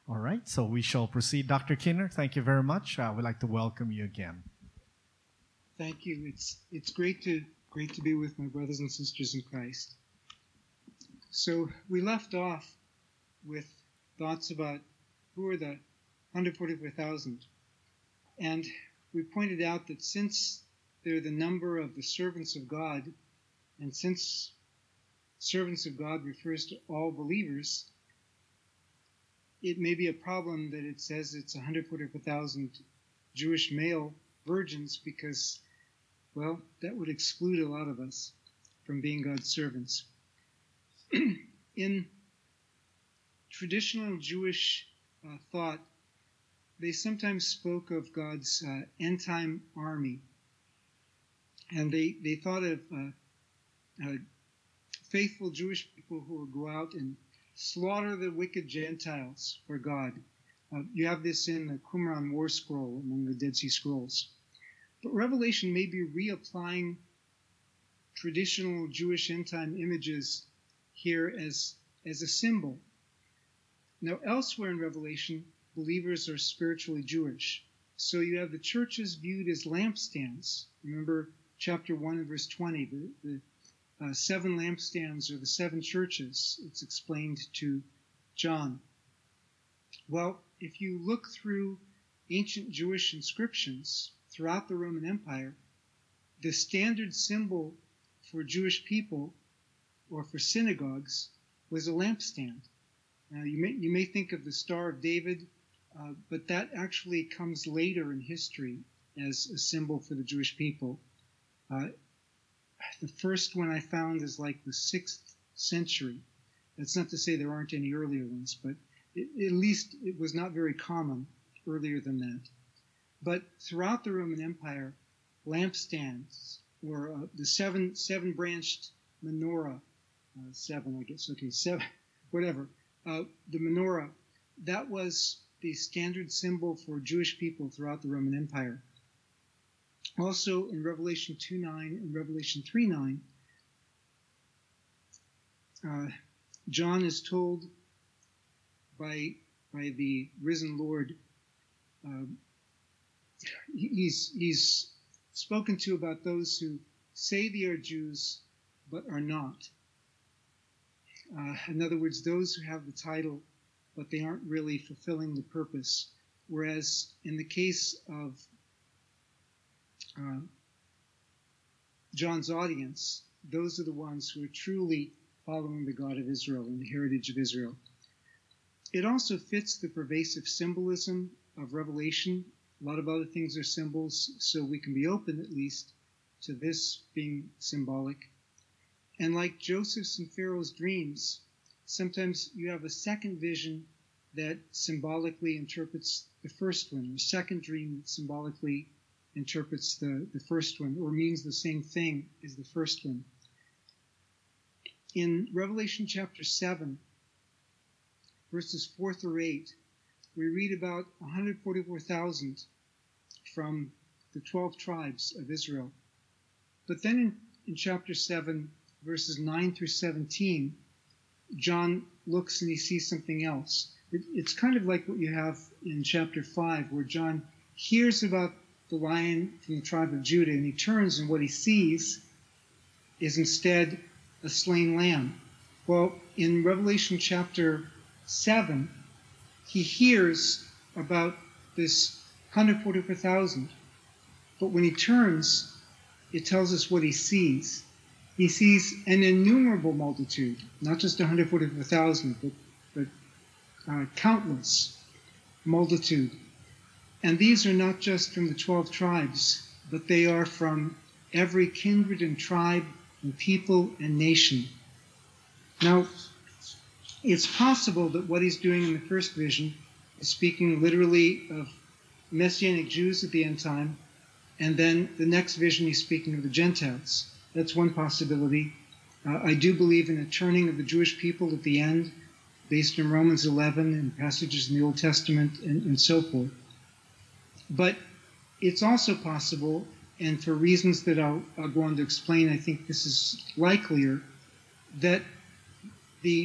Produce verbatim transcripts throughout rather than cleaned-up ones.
All right, so we shall proceed. Doctor Kinner, thank you very much. Uh, we'd like to welcome you again. Thank you. It's it's great to great to be with my brothers and sisters in Christ. So we left off with thoughts about who are the one hundred forty-four thousand, and we pointed out that since they're the number of the servants of God, and since servants of God refers to all believers, it may be a problem that it says it's one hundred forty-four thousand Jewish male virgins, because, well, that would exclude a lot of us from being God's servants. In traditional Jewish uh, thought, they sometimes spoke of God's uh, end-time army, and they, they thought of uh, uh, faithful Jewish people who would go out and slaughter the wicked Gentiles for God. Uh, you have this in the Qumran War Scroll among the Dead Sea Scrolls. But Revelation may be reapplying traditional Jewish end-time images here as, as a symbol. Now, elsewhere in Revelation, believers are spiritually Jewish. So you have the churches viewed as lampstands. Remember chapter one and verse twenty, the, the uh, seven lampstands are the seven churches. It's explained to John. Well, if you look through ancient Jewish inscriptions throughout the Roman Empire, the standard symbol for Jewish people or for synagogues was a lampstand. Now, you may, you may think of the Star of David, uh, but that actually comes later in history as a symbol for the Jewish people. Uh, the first one I found is like the sixth century. That's not to say there aren't any earlier ones, but it, at least it was not very common earlier than that. But throughout the Roman Empire, lampstands, or uh, the seven seven branched menorah, uh, seven, I guess, okay, seven, whatever, uh, the menorah, that was the standard symbol for Jewish people throughout the Roman Empire. Also in Revelation two nine and Revelation three nine, uh, John is told by, by the risen Lord, uh, he's, he's spoken to about those who say they are Jews but are not. Uh, in other words, those who have the title but they aren't really fulfilling the purpose. Whereas in the case of uh, John's audience, those are the ones who are truly following the God of Israel and the heritage of Israel. It also fits the pervasive symbolism of Revelation. A lot of other things are symbols, so we can be open at least to this being symbolic. And like Joseph's and Pharaoh's dreams, sometimes you have a second vision that symbolically interprets the first one, or a second dream that symbolically interprets the, the first one, or means the same thing as the first one. In Revelation chapter seven, verses four through eight, we read about one hundred forty-four thousand from the twelve tribes of Israel. But then in, in chapter seven, verses nine through seventeen, John looks and he sees something else. It, it's kind of like what you have in chapter five, where John hears about the lion from the tribe of Judah, and he turns, and what he sees is instead a slain lamb. Well, in Revelation chapter seven, he hears about this one hundred forty-four thousand, but when he turns, it tells us what he sees. He sees an innumerable multitude, not just one hundred forty-four thousand, but, but uh, countless multitude. And these are not just from the twelve tribes, but they are from every kindred and tribe and people and nation. Now, it's possible that what he's doing in the first vision is speaking literally of Messianic Jews at the end time, and then the next vision he's speaking of the Gentiles. That's one possibility. Uh, I do believe in a turning of the Jewish people at the end, based on Romans eleven and passages in the Old Testament and, and so forth. But it's also possible, and for reasons that I'll, I'll go on to explain, I think this is likelier, that the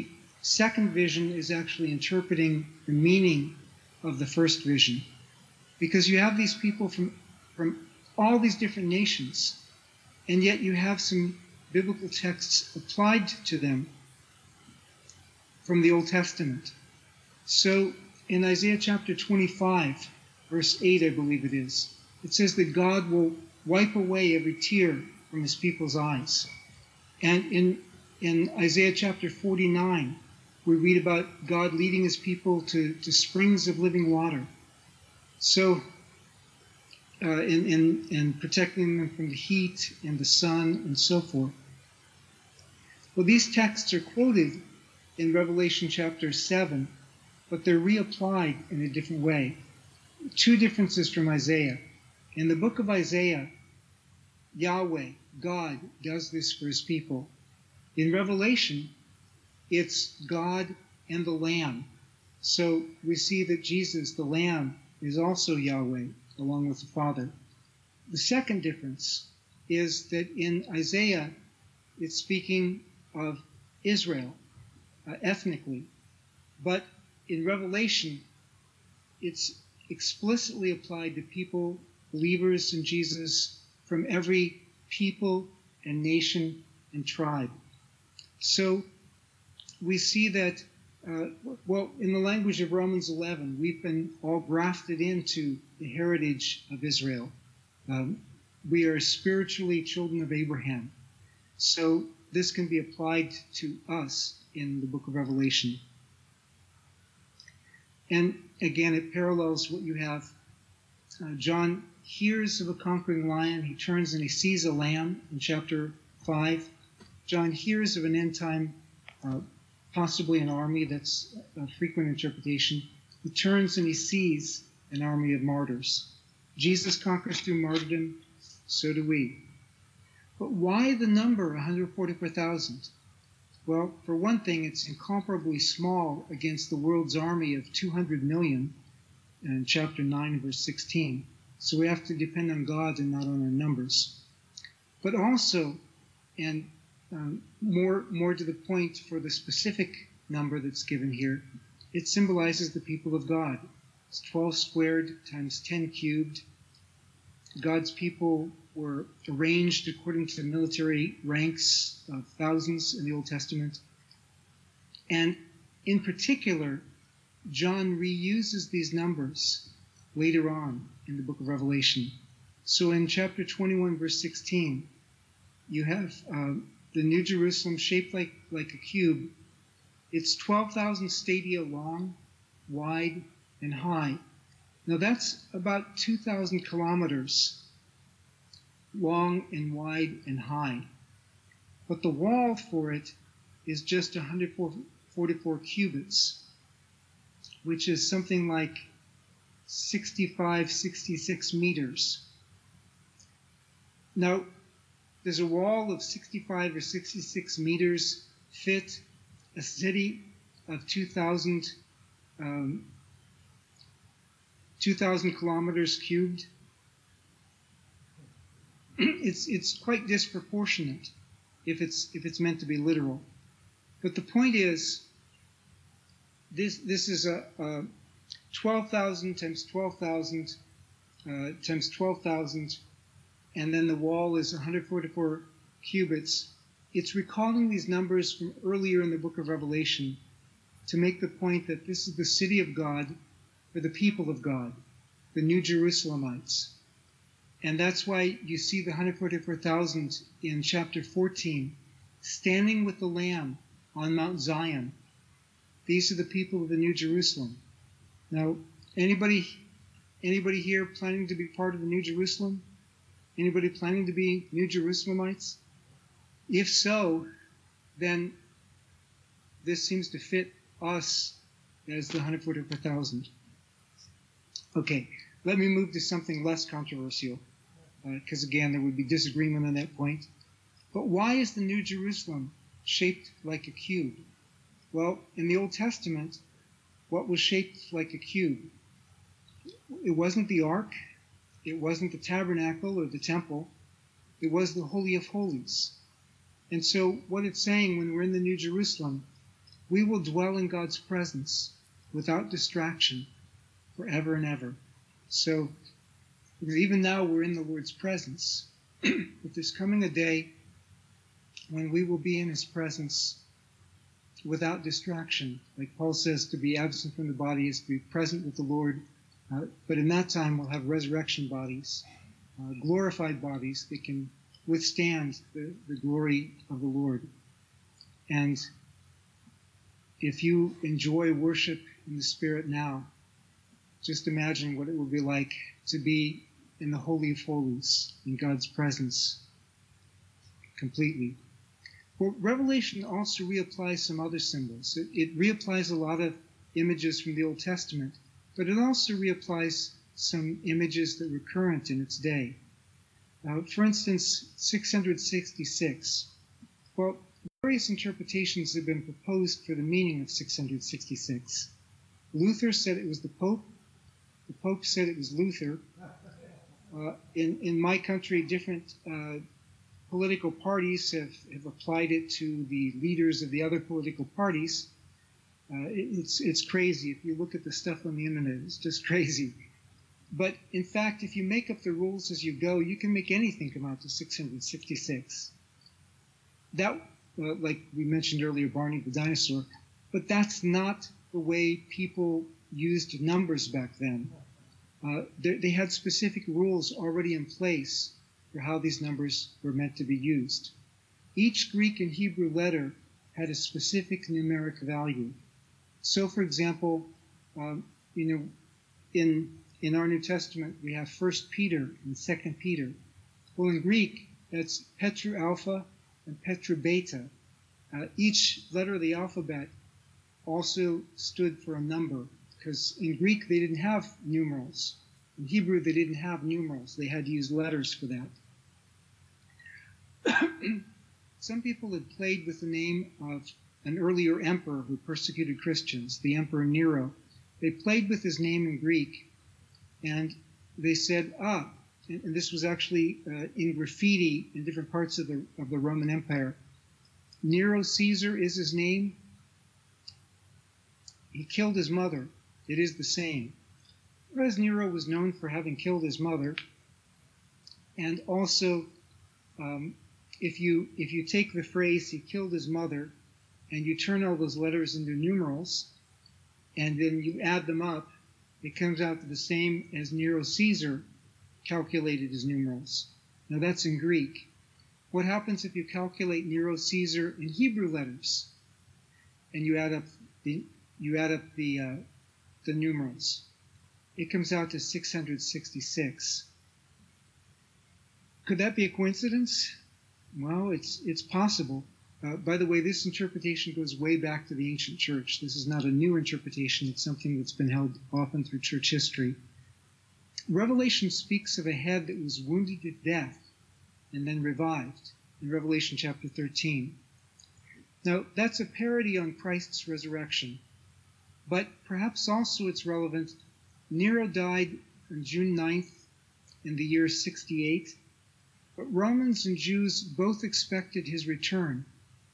second vision is actually interpreting the meaning of the first vision. Because you have these people from, from all these different nations, and yet you have some biblical texts applied to them from the Old Testament. So in Isaiah chapter twenty-five, verse eight, I believe it is, it says that God will wipe away every tear from his people's eyes. And in, in Isaiah chapter forty-nine, we read about God leading his people to, to springs of living water. So, uh, and, and, and protecting them from the heat and the sun and so forth. Well, these texts are quoted in Revelation chapter seven, but they're reapplied in a different way. Two differences from Isaiah. In the book of Isaiah, Yahweh, God, does this for his people. In Revelation, it's God and the Lamb. So we see that Jesus, the Lamb, is also Yahweh, along with the Father. The second difference is that in Isaiah, it's speaking of Israel, uh, ethnically. But in Revelation, it's explicitly applied to people, believers in Jesus, from every people and nation and tribe. So we see that, uh, well, in the language of Romans eleven, we've been all grafted into the heritage of Israel. Um, we are spiritually children of Abraham. So this can be applied to us in the book of Revelation. And again, it parallels what you have. Uh, John hears of a conquering lion. He turns and he sees a lamb in chapter five. John hears of an end time, uh, possibly an army. That's a frequent interpretation. He turns and he sees an army of martyrs. Jesus conquers through martyrdom. So do we. But why the number one hundred forty-four thousand? Well, for one thing, it's incomparably small against the world's army of two hundred million in chapter nine, verse sixteen. So we have to depend on God and not on our numbers. But also, and um, more, more to the point for the specific number that's given here, it symbolizes the people of God. It's twelve squared times ten cubed. God's people were arranged according to military ranks of thousands in the Old Testament. And in particular, John reuses these numbers later on in the book of Revelation. So in chapter twenty-one, verse sixteen, you have uh, the New Jerusalem shaped like, like a cube. It's twelve thousand stadia long, wide, and high. Now that's about two thousand kilometers long and wide and high. But the wall for it is just one hundred forty-four cubits, which is something like sixty-five, sixty-six meters. Now, does a wall of sixty-five or sixty-six meters fit a city of two thousand, um, two thousand kilometers cubed? It's it's quite disproportionate if it's if it's meant to be literal. But the point is, this this is a, a twelve thousand times twelve thousand uh, times twelve thousand, and then the wall is one hundred forty-four cubits. It's recalling these numbers from earlier in the book of Revelation to make the point that this is the city of God for the people of God, the New Jerusalemites. And that's why you see the one hundred forty-four thousand in chapter fourteen, standing with the Lamb on Mount Zion. These are the people of the New Jerusalem. Now, anybody, anybody here planning to be part of the New Jerusalem? Anybody planning to be New Jerusalemites? If so, then this seems to fit us as the one hundred forty-four thousand. Okay, let me move to something less controversial, because uh, again, there would be disagreement on that point. But why is the New Jerusalem shaped like a cube? Well, in the Old Testament, what was shaped like a cube? It wasn't the ark, it wasn't the tabernacle or the temple, it was the Holy of Holies. And so what it's saying when we're in the New Jerusalem we will dwell in God's presence without distraction forever and ever. So you know, even now we're in the Lord's presence, but there's coming a day when we will be in his presence without distraction. Like Paul says, to be absent from the body is to be present with the Lord. Uh, but in that time, we'll have resurrection bodies, uh, glorified bodies that can withstand the, the glory of the Lord. And if you enjoy worship in the Spirit now, just imagine what it will be like to be in the Holy of Holies, in God's presence completely. Well, Revelation also reapplies some other symbols. It, it reapplies a lot of images from the Old Testament, but it also reapplies some images that were current in its day. Uh, for instance, six hundred sixty-six. Well, various interpretations have been proposed for the meaning of six hundred sixty-six. Luther said it was the Pope. The Pope said it was Luther. Uh, in, in my country, different uh, political parties have, have applied it to the leaders of the other political parties. Uh, it, it's, it's crazy. If you look at the stuff on the internet, it's just crazy. But in fact, if you make up the rules as you go, you can make anything come out to six hundred sixty-six. That, uh, like we mentioned earlier, Barney the dinosaur, but that's not the way people used numbers back then. Uh, they, they had specific rules already in place for how these numbers were meant to be used. Each Greek and Hebrew letter had a specific numeric value. So, for example, um, you know, in in our New Testament we have First Peter and Second Peter. Well, in Greek that's Petru Alpha and Petru Beta. Uh, each letter of the alphabet also stood for a number, because in Greek they didn't have numerals. In Hebrew they didn't have numerals. They had to use letters for that. Some people had played with the name of an earlier emperor who persecuted Christians, the Emperor Nero. They played with his name in Greek, and they said, ah, and, and this was actually uh, in graffiti in different parts of the, of the Roman Empire. Nero Caesar is his name. He killed his mother. It is the same. Whereas Nero was known for having killed his mother, and also um, if you if you take the phrase "he killed his mother" and you turn all those letters into numerals, and then you add them up, it comes out to the same as Nero Caesar calculated his numerals. Now that's in Greek. What happens if you calculate Nero Caesar in Hebrew letters, and you add up the you add up the uh, the numerals? It comes out to six hundred sixty-six. Could that be a coincidence? Well, it's it's possible. Uh, by the way, this interpretation goes way back to the ancient church. This is not a new interpretation. It's something that's been held often through church history. Revelation speaks of a head that was wounded to death and then revived in Revelation chapter thirteen. Now, that's a parody on Christ's resurrection, but perhaps also it's relevant. Nero died on June ninth in the year sixty-eight, but Romans and Jews both expected his return.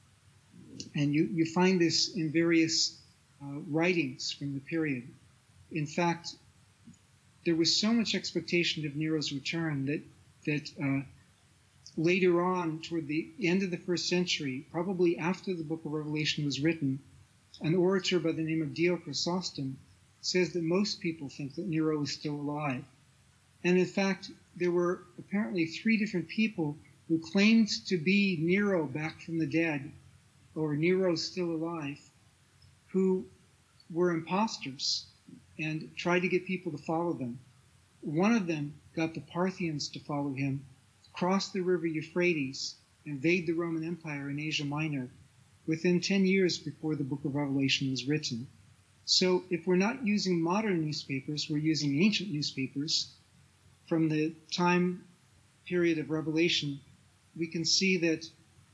And you, you find this in various uh, writings from the period. In fact, there was so much expectation of Nero's return that, that uh, later on, toward the end of the first century, probably after the book of Revelation was written, an orator by the name of Dio Chrysostom says that most people think that Nero is still alive. And in fact, there were apparently three different people who claimed to be Nero back from the dead, or Nero still alive, who were imposters and tried to get people to follow them. One of them got the Parthians to follow him, cross the river Euphrates, invade the Roman Empire in Asia Minor within ten years before the book of Revelation was written. So if we're not using modern newspapers, we're using ancient newspapers from the time period of Revelation, we can see that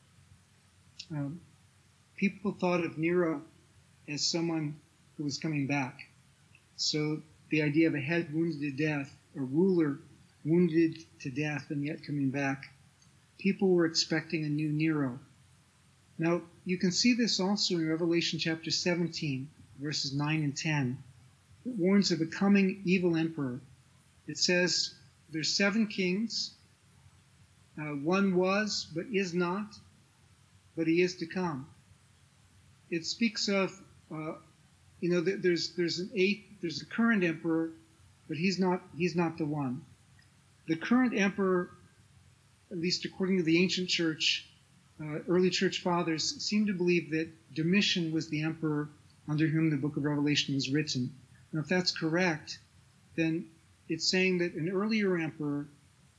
um, people thought of Nero as someone who was coming back. So the idea of a head wounded to death, a ruler wounded to death and yet coming back, people were expecting a new Nero. Now, you can see this also in Revelation chapter seventeen, verses nine and ten. It warns of a coming evil emperor. It says there's seven kings. Uh, one was, but is not, but he is to come. It speaks of, uh, you know, there's there's an eighth, there's a current emperor, but he's not he's not the one. The current emperor, at least according to the ancient church, uh, early church fathers, seem to believe that Domitian was the emperor under whom the book of Revelation was written. Now, if that's correct, then it's saying that an earlier emperor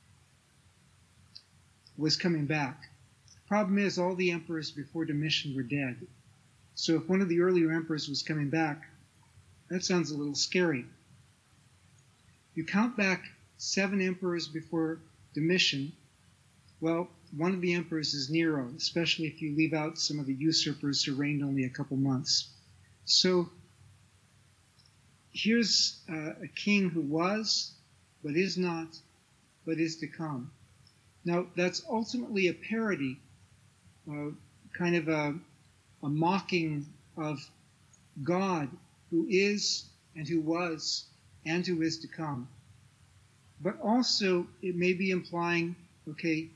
was coming back. The problem is all the emperors before Domitian were dead. So if one of the earlier emperors was coming back, that sounds a little scary. You count back seven emperors before Domitian, well, one of the emperors is Nero, especially if you leave out some of the usurpers who reigned only a couple months. So here's uh, a king who was, but is not, but is to come. Now, that's ultimately a parody, uh, kind of a, a mocking of God, who is and who was and who is to come. But also, it may be implying, okay,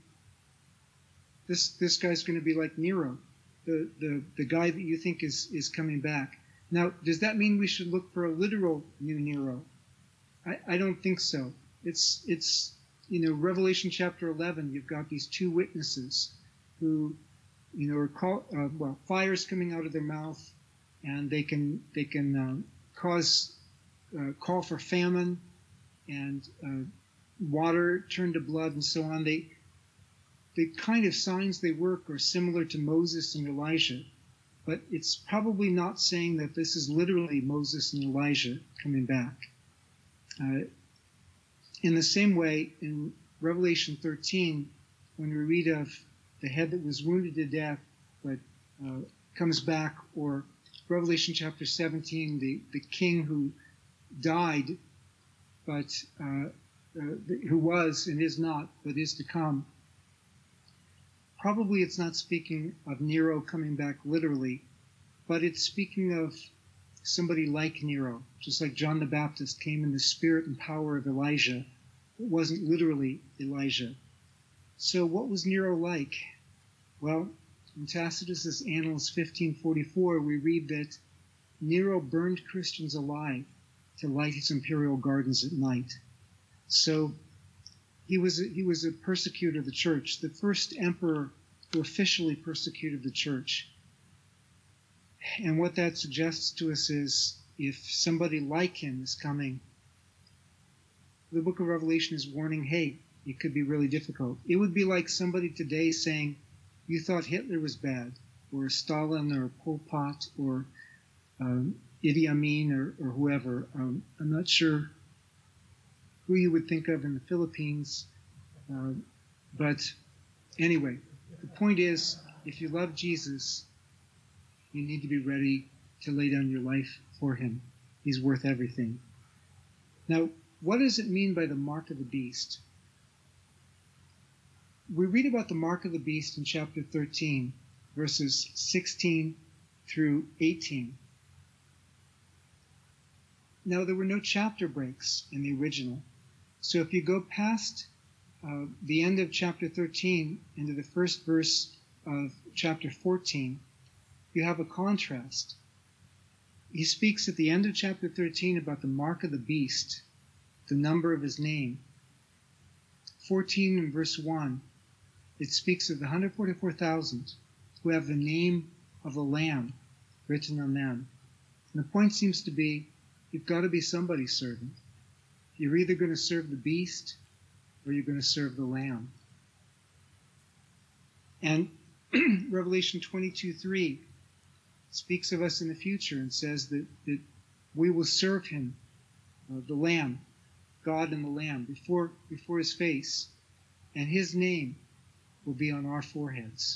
this this guy's going to be like Nero, the, the, the guy that you think is, is coming back. Now, does that mean we should look for a literal new Nero? I, I don't think so. It's it's you know, Revelation chapter eleven, you've got these two witnesses who, you know, are call, uh, well, fire's coming out of their mouth, and they can they can um, cause uh, call for famine, and uh, water turn to blood, and so on. They the kind of signs they work are similar to Moses and Elijah, but it's probably not saying that this is literally Moses and Elijah coming back. Uh, In the same way, in Revelation thirteen, when we read of the head that was wounded to death but uh, comes back, or Revelation chapter seventeen, the, the king who died, but uh, uh, who was and is not, but is to come, probably it's not speaking of Nero coming back literally, but it's speaking of somebody like Nero, just like John the Baptist came in the spirit and power of Elijah. It wasn't literally Elijah. So what was Nero like? Well, in Tacitus's Annals fifteen forty-four, we read that Nero burned Christians alive to light his imperial gardens at night. So he was a, he was a persecutor of the church, the first emperor who officially persecuted the church. And what that suggests to us is, if somebody like him is coming, the book of Revelation is warning, hey, it could be really difficult. It would be like somebody today saying, you thought Hitler was bad, or Stalin, or Pol Pot, or um, Idi Amin, or, or whoever. Um, I'm not sure who you would think of in the Philippines. Uh, but anyway, the point is, if you love Jesus, you need to be ready to lay down your life for him. He's worth everything. Now, what does it mean by the mark of the beast? We read about the mark of the beast in chapter thirteen, verses sixteen through eighteen. Now, there were no chapter breaks in the original. So if you go past uh, the end of chapter thirteen into the first verse of chapter fourteen, you have a contrast. He speaks at the end of chapter thirteen about the mark of the beast, the number of his name. fourteen and verse one, it speaks of the one hundred forty-four thousand who have the name of the Lamb written on them. And the point seems to be, you've got to be somebody's servant. You're either going to serve the beast or you're going to serve the Lamb. And Revelation twenty-two three speaks of us in the future and says that, that we will serve him, uh, the Lamb, God and the Lamb, before, before his face, and his name will be on our foreheads.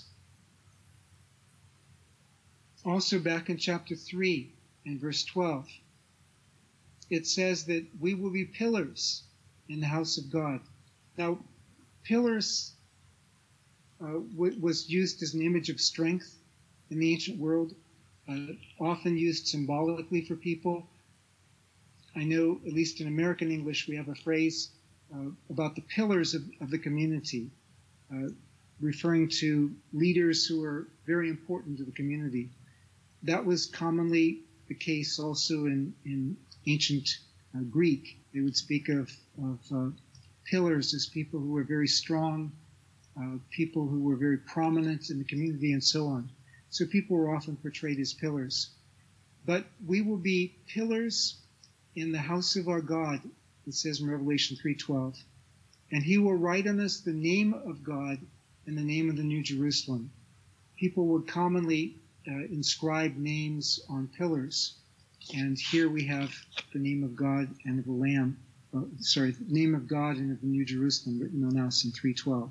Also back in chapter three and verse twelve, it says that we will be pillars in the house of God. Now, pillars uh, w- was used as an image of strength in the ancient world, uh, often used symbolically for people. I know, at least in American English, we have a phrase uh, about the pillars of, of the community, uh, referring to leaders who are very important to the community. That was commonly the case also in, in ancient uh, Greek. They would speak of, of uh, pillars as people who were very strong, uh, people who were very prominent in the community, and so on. So people were often portrayed as pillars. But we will be pillars in the house of our God, it says in Revelation three twelve. And he will write on us the name of God and the name of the New Jerusalem. People would commonly uh, inscribe names on pillars. And here we have the name of God and of the Lamb, uh, sorry, the name of God and of the New Jerusalem written on us in three twelve.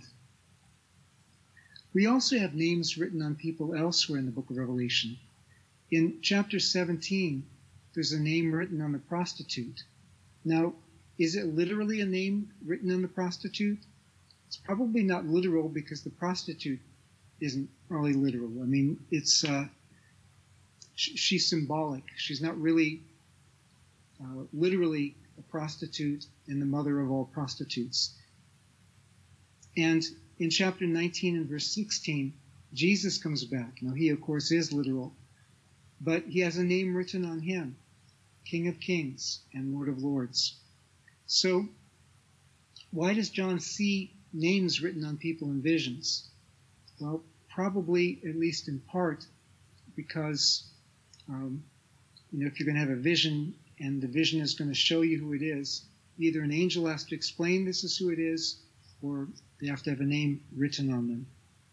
We also have names written on people elsewhere in the book of Revelation. In chapter seventeen, there's a name written on the prostitute. Now, is it literally a name written on the prostitute? It's probably not literal because the prostitute isn't really literal. I mean, it's uh, sh- she's symbolic. She's not really uh, literally a prostitute and the mother of all prostitutes. And in chapter nineteen and verse sixteen, Jesus comes back. Now, he, of course, is literal, but he has a name written on him, King of Kings and Lord of Lords. So, why does John see names written on people in visions? Well, probably, at least in part, because um, you know, if you're going to have a vision and the vision is going to show you who it is, either an angel has to explain this is who it is, or they have to have a name written on them.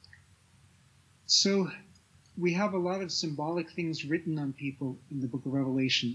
So, we have a lot of symbolic things written on people in the book of Revelation.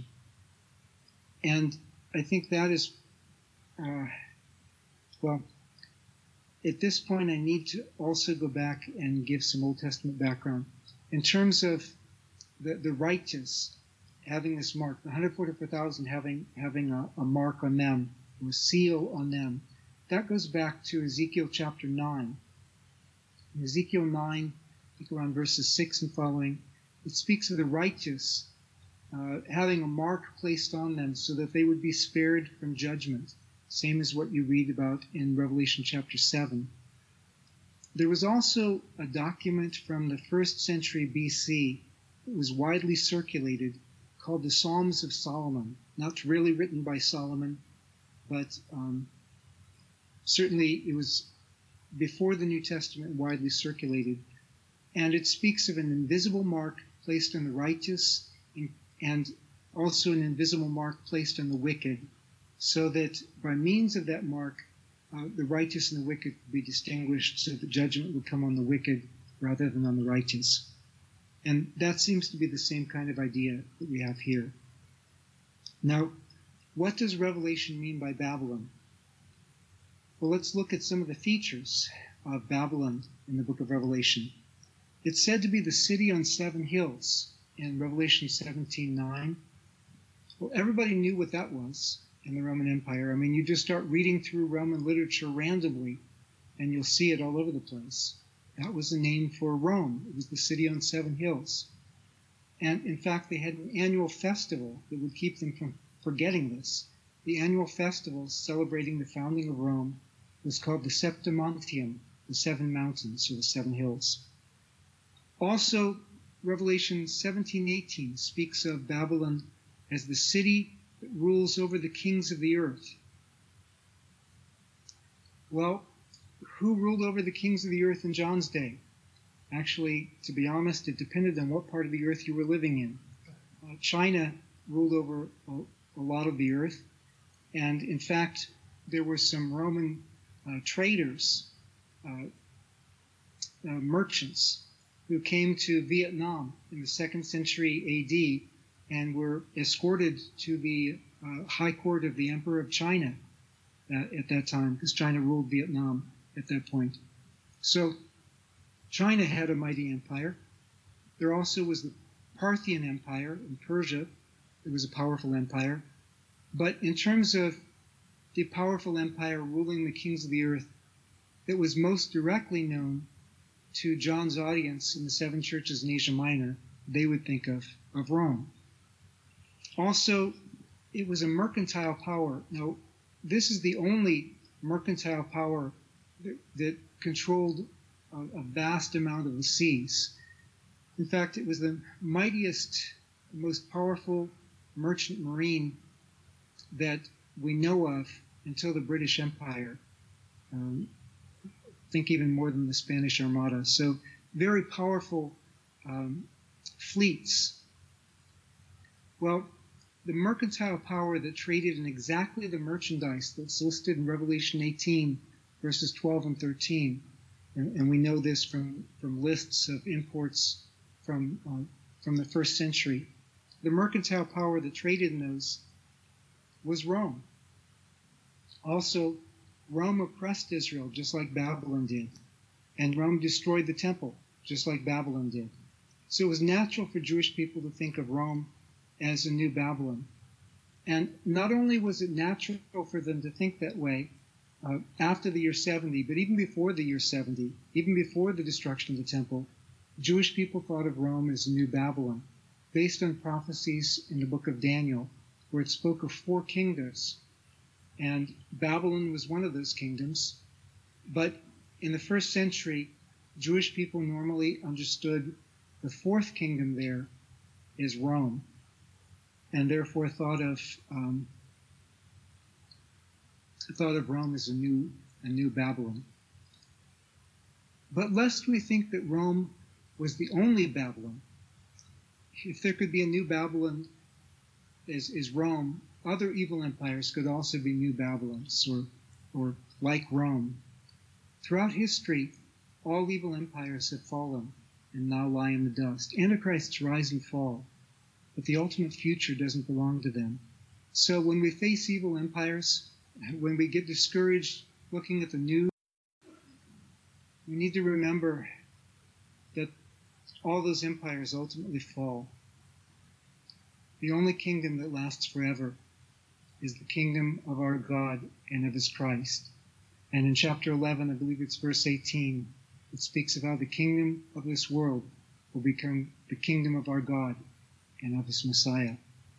And I think that is, uh, well, at this point I need to also go back and give some Old Testament background. In terms of the, the righteous having this mark, the one hundred forty-four thousand having, having a, a mark on them, or a seal on them, that goes back to Ezekiel chapter nine. In Ezekiel nine, I think around verses six and following, it speaks of the righteous uh, having a mark placed on them so that they would be spared from judgment, same as what you read about in Revelation chapter seven. There was also a document from the first century B C that was widely circulated called the Psalms of Solomon. Not really written by Solomon, but um, certainly it was before the New Testament, widely circulated. And it speaks of an invisible mark placed on the righteous and also an invisible mark placed on the wicked, so that by means of that mark, uh, the righteous and the wicked could be distinguished so that judgment would come on the wicked rather than on the righteous. And that seems to be the same kind of idea that we have here. Now, what does Revelation mean by Babylon? Well, let's look at some of the features of Babylon in the book of Revelation. It's said to be the city on seven hills in Revelation seventeen nine. Well, everybody knew what that was in the Roman Empire. I mean, you just start reading through Roman literature randomly, and you'll see it all over the place. That was the name for Rome. It was the city on seven hills. And in fact, they had an annual festival that would keep them from forgetting this. The annual festival celebrating the founding of Rome was called the Septimontium, the seven mountains, or the seven hills. Also, Revelation seventeen eighteen speaks of Babylon as the city that rules over the kings of the earth. Well, who ruled over the kings of the earth in John's day? Actually, to be honest, it depended on what part of the earth you were living in. Uh, China ruled over a, a lot of the earth, and in fact, there were some Roman uh, traders, uh, uh, merchants, who came to Vietnam in the second century A D and were escorted to the uh, high court of the Emperor of China uh, at that time, because China ruled Vietnam at that point. So China had a mighty empire. There also was the Parthian Empire in Persia. It was a powerful empire. But in terms of the powerful empire ruling the kings of the earth that was most directly known to John's audience in the seven churches in Asia Minor, they would think of, of Rome. Also, it was a mercantile power. Now, this is the only mercantile power that, that controlled a, a vast amount of the seas. In fact, it was the mightiest, most powerful merchant marine that we know of until the British Empire. Um, I think even more than the Spanish Armada. So very powerful um, fleets. Well, the mercantile power that traded in exactly the merchandise that's listed in Revelation eighteen, verses twelve and thirteen, and, and we know this from, from lists of imports from, uh, from the first century. The mercantile power that traded in those was Rome. Also, Rome oppressed Israel just like Babylon did, and Rome destroyed the temple just like Babylon did. So it was natural for Jewish people to think of Rome as a new Babylon. And not only was it natural for them to think that way uh, after the year seventy, but even before the year seventy, even before the destruction of the temple, Jewish people thought of Rome as a new Babylon, based on prophecies in the book of Daniel, where it spoke of four kingdoms. And Babylon was one of those kingdoms. But in the first century, Jewish people normally understood the fourth kingdom there is Rome, and therefore thought of um, thought of Rome as a new a new Babylon. But lest we think that Rome was the only Babylon, if there could be a new Babylon as is Rome, other evil empires could also be new Babylons, or or like Rome. Throughout history, all evil empires have fallen and now lie in the dust. Antichrists rise and fall, but the ultimate future doesn't belong to them. So when we face evil empires, when we get discouraged looking at the news, we need to remember that all those empires ultimately fall. The only kingdom that lasts forever is the kingdom of our God and of his Christ. And in chapter eleven, I believe it's verse eighteen, it speaks of how the kingdom of this world will become the kingdom of our God and of his Messiah.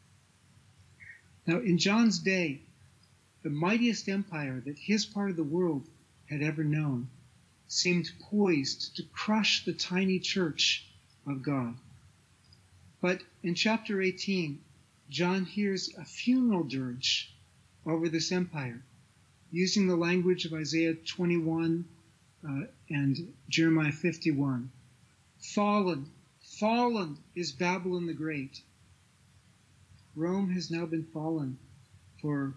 Now, in John's day, the mightiest empire that his part of the world had ever known seemed poised to crush the tiny church of God. But in chapter eighteen, John hears a funeral dirge over this empire, using the language of Isaiah twenty-one uh, and Jeremiah fifty-one. Fallen, fallen is Babylon the Great. Rome has now been fallen for,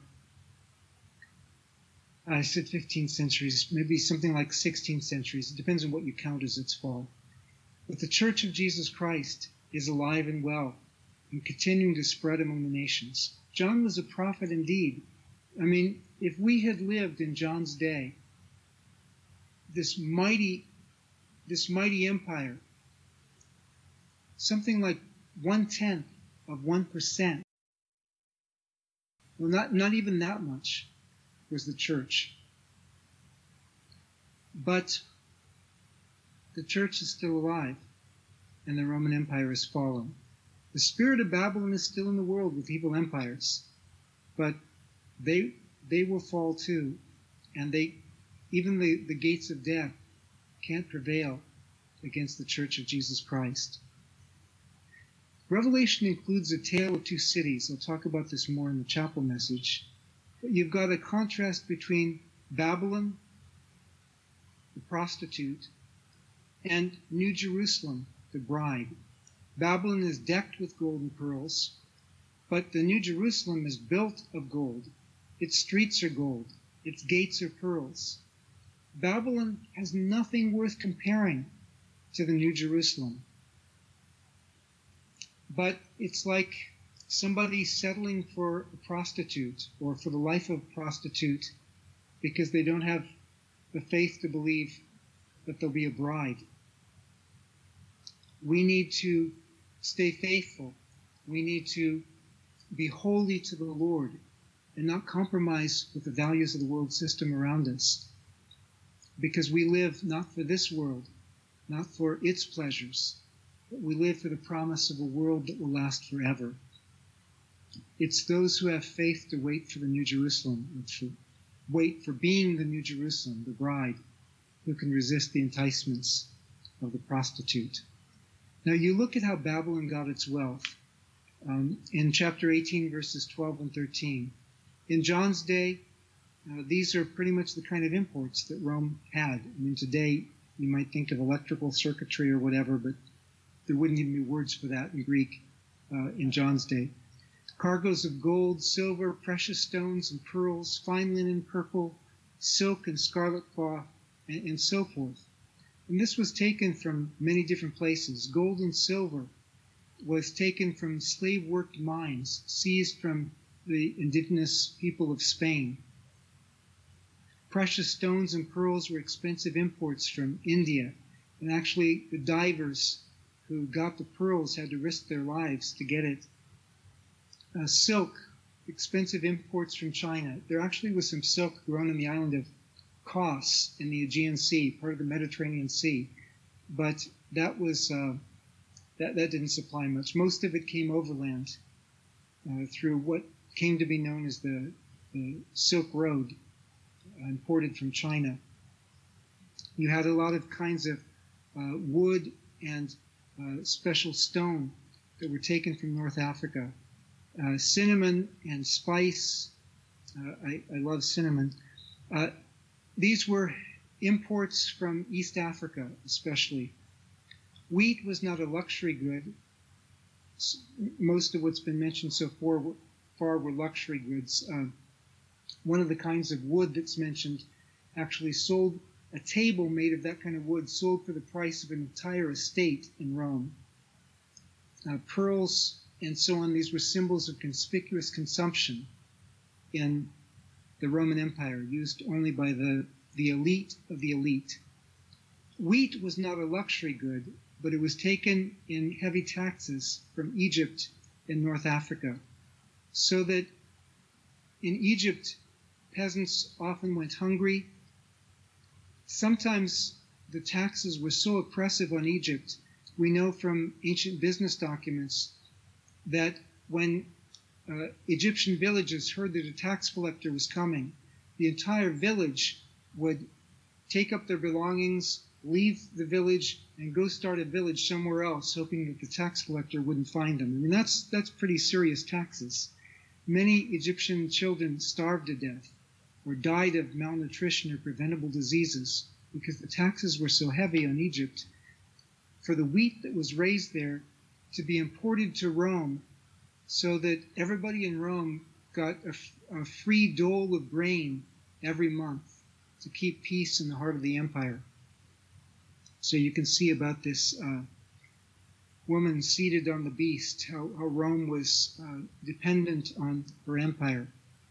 I said fifteen centuries, maybe something like sixteen centuries. It depends on what you count as its fall. But the Church of Jesus Christ is alive and well and continuing to spread among the nations. John was a prophet indeed. I mean, if we had lived in John's day, this mighty, this mighty empire, something like one-tenth of one percent, well, not, not even that much, was the church. But the church is still alive, and the Roman Empire has fallen. The spirit of Babylon is still in the world with evil empires, but they they will fall too, and they even the, the gates of death can't prevail against the Church of Jesus Christ. Revelation includes a tale of two cities. I'll talk about this more in the chapel message. But you've got a contrast between Babylon, the prostitute, and New Jerusalem, the bride. Babylon is decked with gold and pearls, but the New Jerusalem is built of gold. Its streets are gold. Its gates are pearls. Babylon has nothing worth comparing to the New Jerusalem. But it's like somebody settling for a prostitute or for the life of a prostitute because they don't have the faith to believe that there'll be a bride. We need to stay faithful. We need to be holy to the Lord and not compromise with the values of the world system around us, because we live not for this world, not for its pleasures, but we live for the promise of a world that will last forever. It's those who have faith to wait for the New Jerusalem, to wait for being the New Jerusalem, the bride, who can resist the enticements of the prostitute. Now you look at how Babylon got its wealth. Um, in chapter eighteen, verses twelve and thirteen. In John's day, uh, these are pretty much the kind of imports that Rome had. I mean, today you might think of electrical circuitry or whatever, but there wouldn't even be words for that in Greek uh, in John's day. Cargoes of gold, silver, precious stones and pearls, fine linen, purple, silk and scarlet cloth, and, and so forth. And this was taken from many different places. Gold and silver was taken from slave-worked mines seized from the indigenous people of Spain. Precious stones and pearls were expensive imports from India, and actually the divers who got the pearls had to risk their lives to get it. Uh, silk, expensive imports from China. There actually was some silk grown in the island of Kos in the Aegean Sea, part of the Mediterranean Sea, but that was uh, that, that didn't supply much. Most of it came overland uh, through what came to be known as the, the Silk Road, uh, imported from China. You had a lot of kinds of uh, wood and uh, special stone that were taken from North Africa. Uh, cinnamon and spice. Uh, I, I love cinnamon. Uh, these were imports from East Africa, especially. Wheat was not a luxury good. Most of what's been mentioned so far were, far were luxury goods. Uh, one of the kinds of wood that's mentioned actually sold, a table made of that kind of wood sold for the price of an entire estate in Rome. Uh, pearls and so on, these were symbols of conspicuous consumption in the Roman Empire, used only by the, the elite of the elite. Wheat was not a luxury good, but it was taken in heavy taxes from Egypt and North Africa, so that in Egypt, peasants often went hungry. Sometimes the taxes were so oppressive on Egypt, we know from ancient business documents that when uh, Egyptian villages heard that a tax collector was coming, the entire village would take up their belongings, leave the village, and go start a village somewhere else, hoping that the tax collector wouldn't find them. I mean, that's that's pretty serious taxes. Many Egyptian children starved to death or died of malnutrition or preventable diseases because the taxes were so heavy on Egypt. For the wheat that was raised there to be imported to Rome so that everybody in Rome got a, a free dole of grain every month to keep peace in the heart of the empire. So you can see about this uh, woman seated on the beast, how, how Rome was uh, dependent on her empire.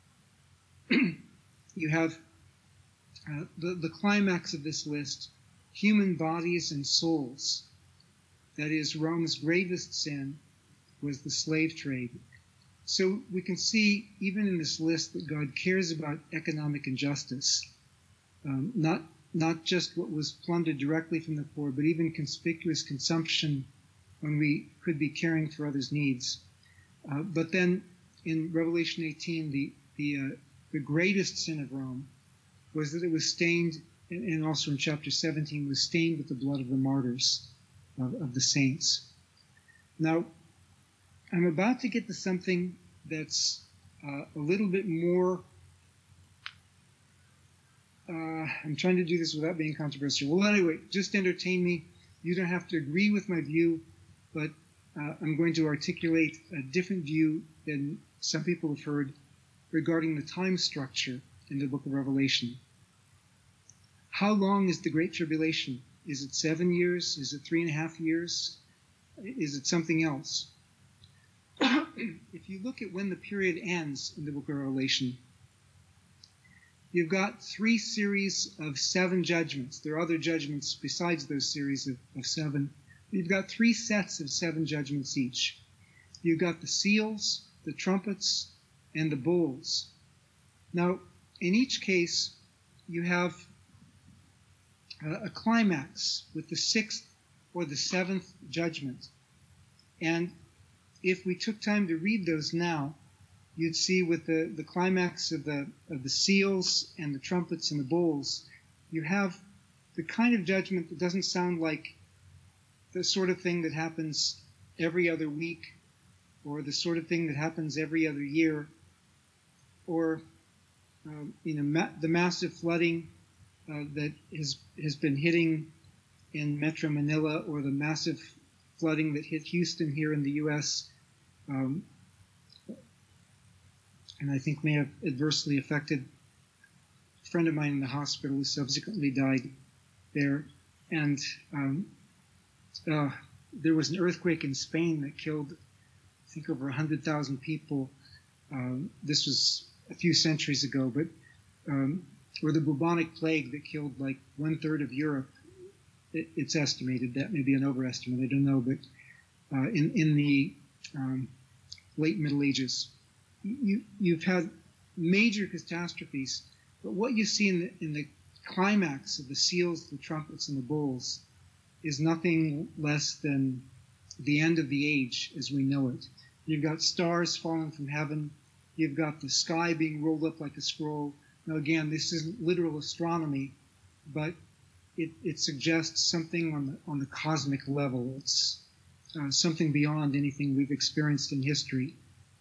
You have uh, the, the climax of this list, human bodies and souls. That is, Rome's gravest sin was the slave trade. So we can see, even in this list, that God cares about economic injustice. Um, not not just what was plundered directly from the poor, but even conspicuous consumption when we could be caring for others' needs. Uh, but then in Revelation eighteen, the the, uh, the greatest sin of Rome was that it was stained, and, and also in chapter seventeen, was stained with the blood of the martyrs, of, of the saints. Now, I'm about to get to something that's uh, a little bit more Uh, I'm trying to do this without being controversial. Well, anyway, just entertain me. You don't have to agree with my view, but uh, I'm going to articulate a different view than some people have heard regarding the time structure in the book of Revelation. How long is the Great Tribulation? Is it seven years? Is it three and a half years? Is it something else? If you look at when the period ends in the book of Revelation, you've got three series of seven judgments. There are other judgments besides those series of, of seven. You've got three sets of seven judgments each. You've got the seals, the trumpets, and the bowls. Now, in each case, you have a, a climax with the sixth or the seventh judgment. And if we took time to read those now, you'd see with the, the climax of the of the seals and the trumpets and the bowls, you have the kind of judgment that doesn't sound like the sort of thing that happens every other week, or the sort of thing that happens every other year, or um, you know ma- the massive flooding uh, that has has been hitting in Metro Manila, or the massive flooding that hit Houston here in the U S, um, and I think may have adversely affected a friend of mine in the hospital who subsequently died there. And um, uh, there was an earthquake in Spain that killed, I think, over one hundred thousand people. Um, this was a few centuries ago, but um, or the bubonic plague that killed like one third of Europe. It, it's estimated. That may be an overestimate. I don't know, but uh, in in the um, late Middle Ages, you you've had major catastrophes. But what you see in the in the climax of the seals, the trumpets, and the bowls is nothing less than the end of the age as we know it. You've got stars falling from heaven. You've got the sky being rolled up like a scroll. Now, again, this isn't literal astronomy, but it, it suggests something on the on the cosmic level. It's uh, something beyond anything we've experienced in history.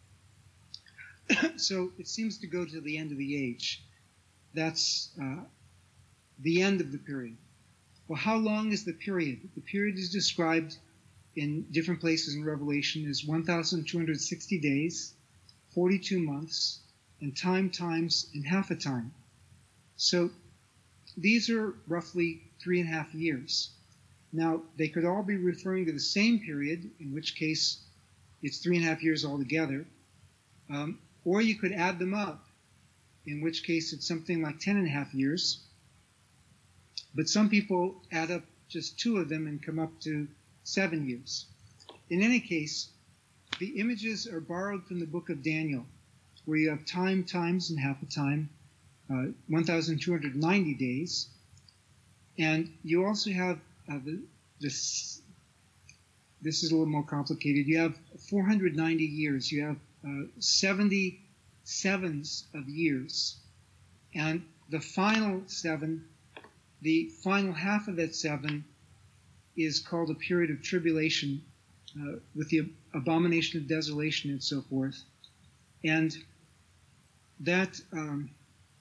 So it seems to go to the end of the age. That's uh, the end of the period. Well, how long is the period? The period is described in different places in Revelation as one thousand two hundred sixty days, forty-two months, and time times and half a time. So these are roughly three and a half years. Now, they could all be referring to the same period, in which case it's three and a half years altogether, um, or you could add them up, in which case it's something like ten and a half years. But some people add up just two of them and come up to seven years. In any case, the images are borrowed from the book of Daniel, where you have time, times, and half a time, uh, one thousand two hundred ninety days. And you also have uh, the, this, this is a little more complicated. You have four hundred ninety years. You have uh, seventy sevens of years. And the final seven, the final half of that seven, is called a period of tribulation, uh, with the abomination of desolation and so forth. And that, um,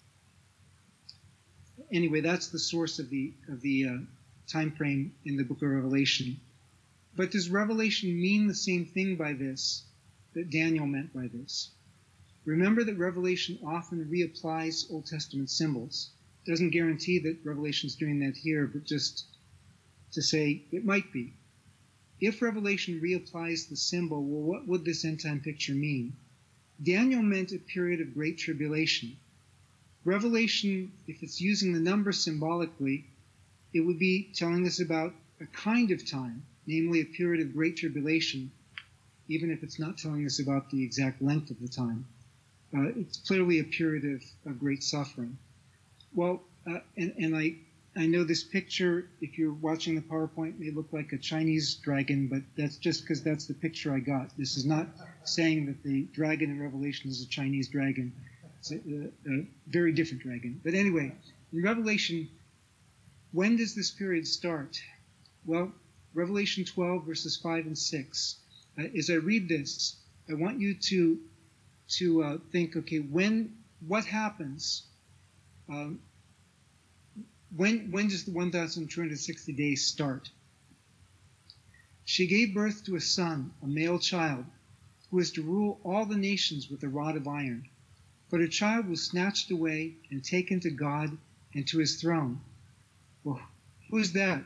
anyway, that's the source of the of the uh, time frame in the book of Revelation. But does Revelation mean the same thing by this that Daniel meant by this? Remember that Revelation often reapplies Old Testament symbols. It doesn't guarantee that Revelation is doing that here, but just to say it might be. If Revelation reapplies the symbol, well, what would this end time picture mean? Daniel meant a period of great tribulation. Revelation, if it's using the number symbolically, it would be telling us about a kind of time, namely a period of great tribulation, even if it's not telling us about the exact length of the time. Uh, it's clearly a period of, of great suffering. Well, uh, and, and I, I know this picture, if you're watching the PowerPoint, may look like a Chinese dragon, but that's just because that's the picture I got. This is not saying that the dragon in Revelation is a Chinese dragon. It's a, a, a very different dragon. But anyway, in Revelation, when does this period start? Well, Revelation twelve, verses five and six. Uh, as I read this, I want you to to uh, think, okay, when, what happens? Um, when when does the one thousand two hundred sixty days start? She gave birth to a son, a male child, who is to rule all the nations with a rod of iron. But her child was snatched away and taken to God and to his throne. Well, who's that?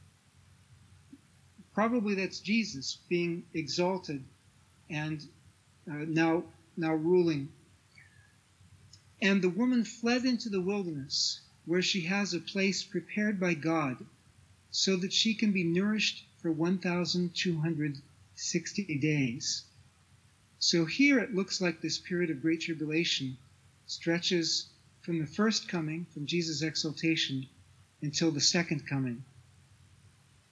Probably that's Jesus being exalted and uh, now now ruling. And the woman fled into the wilderness, where she has a place prepared by God, so that she can be nourished for one thousand two hundred sixty days. So here it looks like this period of great tribulation stretches from the first coming, from Jesus' exaltation, until the second coming.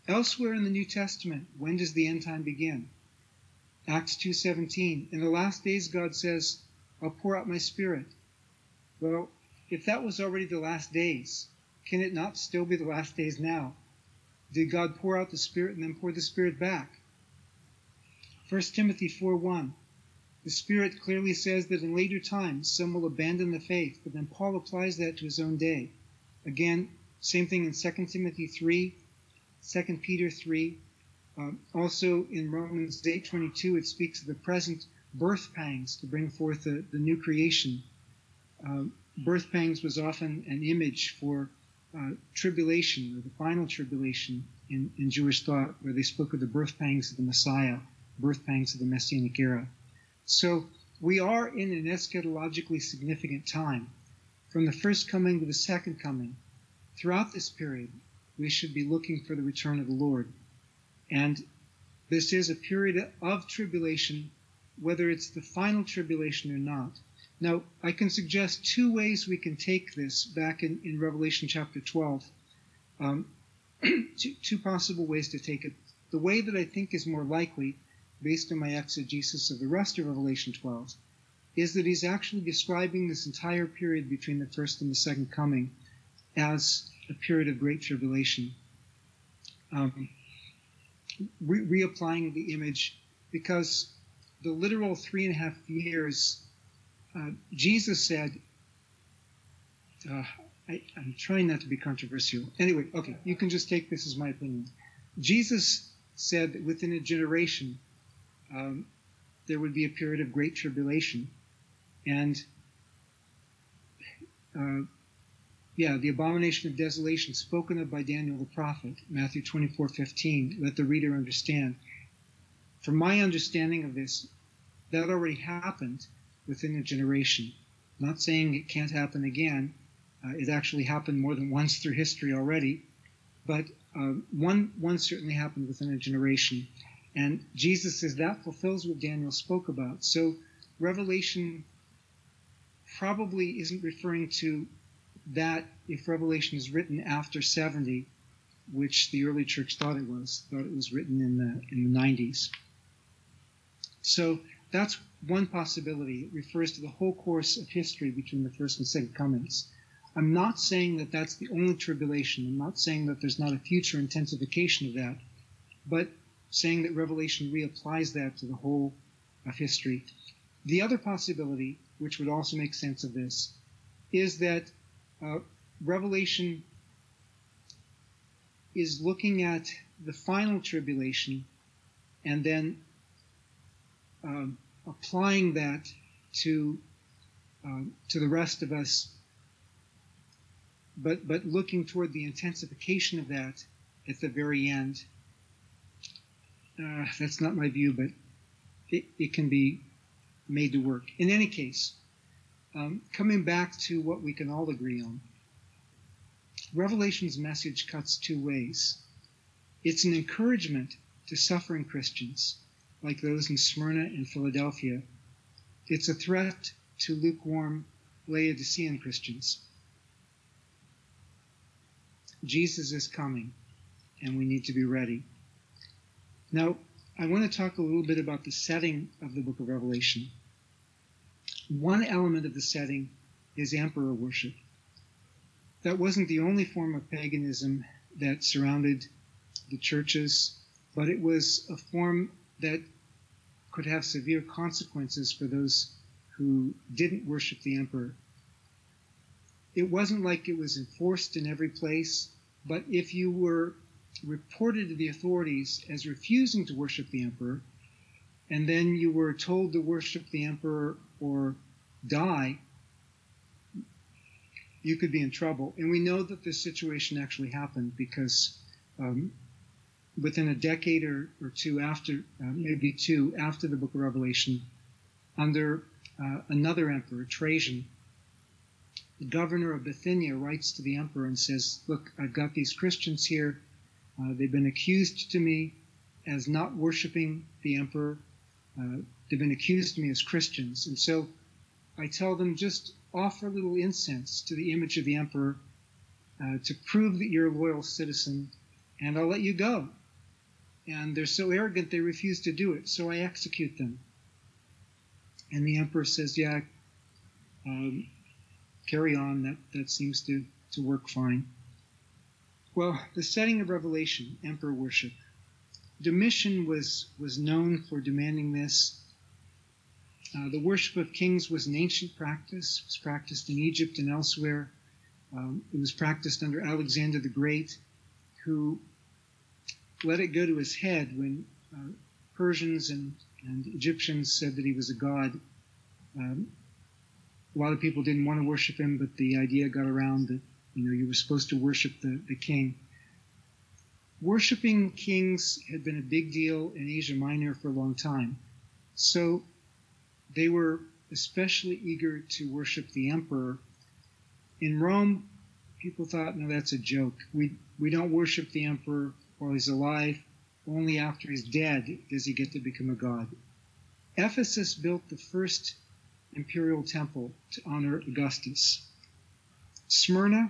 Elsewhere in the New Testament, when does the end time begin? Acts two seventeen. In the last days, God says, I'll pour out my Spirit. Well, if that was already the last days, can it not still be the last days now? Did God pour out the Spirit and then pour the Spirit back? First Timothy four one. The Spirit clearly says that in later times some will abandon the faith, but then Paul applies that to his own day. Again, same thing in Second Timothy three, Second Peter three. Um, also in Romans eight twenty-two, it speaks of the present birth pangs to bring forth the, the new creation. Um, birth pangs was often an image for uh, tribulation, or the final tribulation in, in Jewish thought, where they spoke of the birth pangs of the Messiah, birth pangs of the Messianic era. So we are in an eschatologically significant time. From the first coming to the second coming, throughout this period, we should be looking for the return of the Lord. And this is a period of tribulation, whether it's the final tribulation or not. Now, I can suggest two ways we can take this back in, in Revelation chapter twelve. Um, two, two possible ways to take it. The way that I think is more likely, based on my exegesis of the rest of Revelation twelve, is that he's actually describing this entire period between the first and the second coming as a period of great tribulation. Um, re- reapplying the image, because the literal three and a half years, uh, Jesus said, uh, I, I'm trying not to be controversial. Anyway, okay, you can just take this as my opinion. Jesus said that within a generation, um, there would be a period of great tribulation. And, uh, yeah, the abomination of desolation spoken of by Daniel the prophet, Matthew twenty-four fifteen, let the reader understand. From my understanding of this, that already happened within a generation. I'm not saying it can't happen again. Uh, it actually happened more than once through history already. But uh, one, one certainly happened within a generation. And Jesus says that fulfills what Daniel spoke about. So Revelation probably isn't referring to that if Revelation is written after seventy, which the early church thought it was, thought it was written in the in the nineties. So that's one possibility. It refers to the whole course of history between the first and second comings. I'm not saying that that's the only tribulation. I'm not saying that there's not a future intensification of that, but saying that Revelation reapplies that to the whole of history. The other possibility, which would also make sense of this, is that uh, Revelation is looking at the final tribulation and then um, applying that to uh, to the rest of us, but but looking toward the intensification of that at the very end. Uh, that's not my view, but it, it can be made to work. In any case, um, coming back to what we can all agree on, Revelation's message cuts two ways. It's an encouragement to suffering Christians, like those in Smyrna and Philadelphia. It's a threat to lukewarm Laodicean Christians. Jesus is coming, and we need to be ready. Now, I want to talk a little bit about the setting of the book of Revelation. One element of the setting is emperor worship. That wasn't the only form of paganism that surrounded the churches, but it was a form that could have severe consequences for those who didn't worship the emperor. It wasn't like it was enforced in every place, but if you were reported to the authorities as refusing to worship the emperor, and then you were told to worship the emperor or die, you could be in trouble. And we know that this situation actually happened because um, within a decade or, or two after, uh, maybe two, after the book of Revelation, under uh, another emperor, Trajan, the governor of Bithynia writes to the emperor and says, look, I've got these Christians here. Uh, they've been accused to me as not worshiping the emperor. Uh, they've been accused to me as Christians. And so I tell them, just offer a little incense to the image of the emperor uh, to prove that you're a loyal citizen, and I'll let you go. And they're so arrogant they refuse to do it, so I execute them. And the emperor says, yeah, um, carry on, that, that seems to, to work fine. Well, the setting of Revelation, emperor worship. Domitian was, was known for demanding this. Uh, the worship of kings was an ancient practice. It was practiced in Egypt and elsewhere. Um, it was practiced under Alexander the Great, who let it go to his head when uh, Persians and, and Egyptians said that he was a god. Um, a lot of people didn't want to worship him, but the idea got around that, you know, you were supposed to worship the, the king. Worshipping kings had been a big deal in Asia Minor for a long time. So they were especially eager to worship the emperor. In Rome, people thought, no, that's a joke. We, we don't worship the emperor while he's alive. Only after he's dead does he get to become a god. Ephesus built the first imperial temple to honor Augustus. Smyrna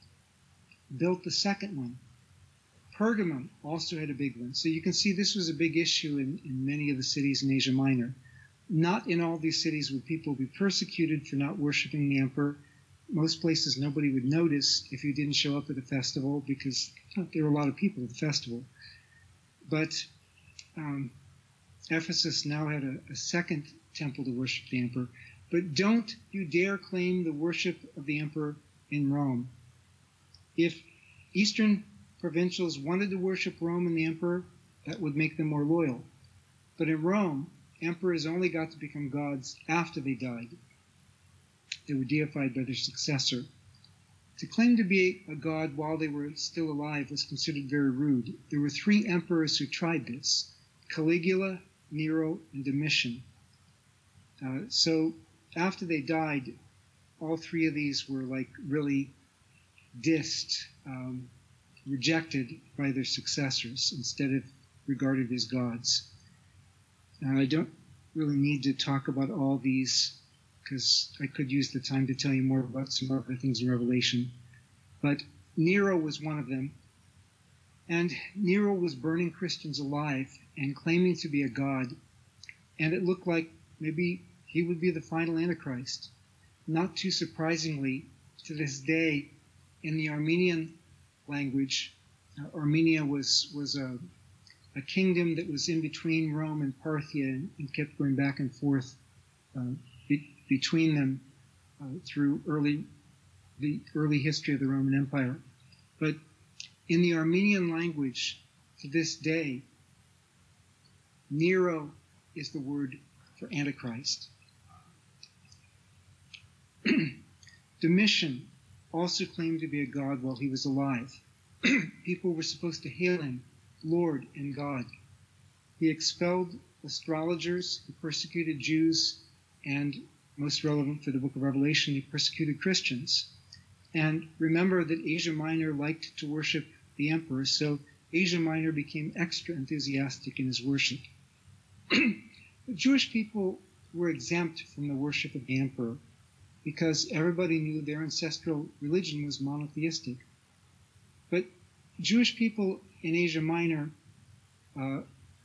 built the second one. Pergamum also had a big one. So you can see this was a big issue in, in many of the cities in Asia Minor. Not in all these cities would people be persecuted for not worshiping the emperor. Most places nobody would notice if you didn't show up at a festival because there were a lot of people at the festival. But um, Ephesus now had a, a second temple to worship the emperor. But don't you dare claim the worship of the emperor in Rome. If Eastern provincials wanted to worship Rome and the emperor, that would make them more loyal. But in Rome, emperors only got to become gods after they died. They were deified by their successor. To claim to be a god while they were still alive was considered very rude. There were three emperors who tried this: Caligula, Nero, and Domitian. Uh, so after they died, all three of these were like really dissed, um, rejected by their successors instead of regarded as gods. Now, I don't really need to talk about all these because I could use the time to tell you more about some other things in Revelation. But Nero was one of them. And Nero was burning Christians alive and claiming to be a god. And it looked like maybe he would be the final Antichrist. Not too surprisingly, to this day, in the Armenian language, uh, Armenia was, was a, a kingdom that was in between Rome and Parthia and, and kept going back and forth uh, be, between them uh, through early the early history of the Roman Empire. But in the Armenian language, to this day, Nero is the word for Antichrist. Domitian also claimed to be a god while he was alive. People were supposed to hail him Lord and God. He expelled astrologers, he persecuted Jews, and most relevant for the book of Revelation, he persecuted Christians. And remember that Asia Minor liked to worship the emperor, so Asia Minor became extra enthusiastic in his worship. The Jewish people were exempt from the worship of the emperor because everybody knew their ancestral religion was monotheistic. But Jewish people in Asia Minor, uh,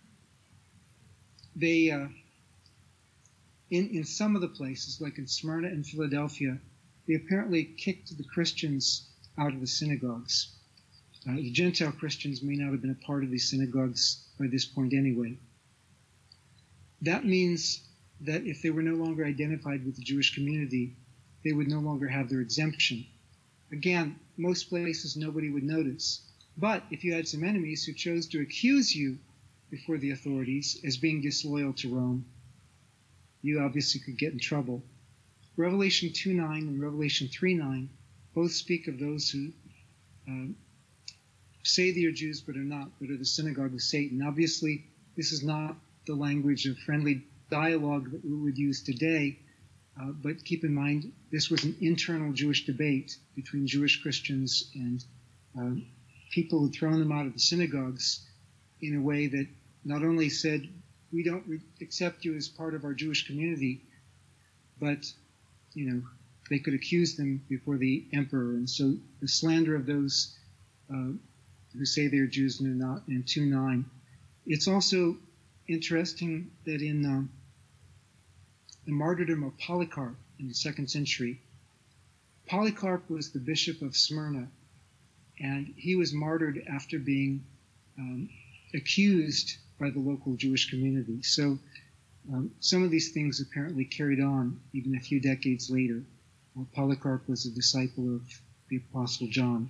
they, uh, in, in some of the places, like in Smyrna and Philadelphia, they apparently kicked the Christians out of the synagogues. Uh, the Gentile Christians may not have been a part of these synagogues by this point anyway. That means that if they were no longer identified with the Jewish community, they would no longer have their exemption. Again, most places nobody would notice. But if you had some enemies who chose to accuse you before the authorities as being disloyal to Rome, you obviously could get in trouble. Revelation two nine and Revelation three nine both speak of those who uh, say they are Jews but are not, but are the synagogue of Satan. Obviously, this is not the language of friendly dialogue that we would use today, uh, but keep in mind this was an internal Jewish debate between Jewish Christians and uh, people who had thrown them out of the synagogues in a way that not only said, we don't re- accept you as part of our Jewish community, but, you know, they could accuse them before the emperor. And so the slander of those uh, who say they're Jews and are not, in two nine. It's also interesting that in uh, the martyrdom of Polycarp in the second century, Polycarp was the bishop of Smyrna, and he was martyred after being um, accused by the local Jewish community. So um, some of these things apparently carried on even a few decades later. Well, Polycarp was a disciple of the Apostle John.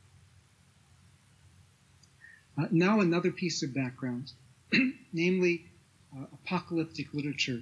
Uh, now another piece of background, namely uh, apocalyptic literature.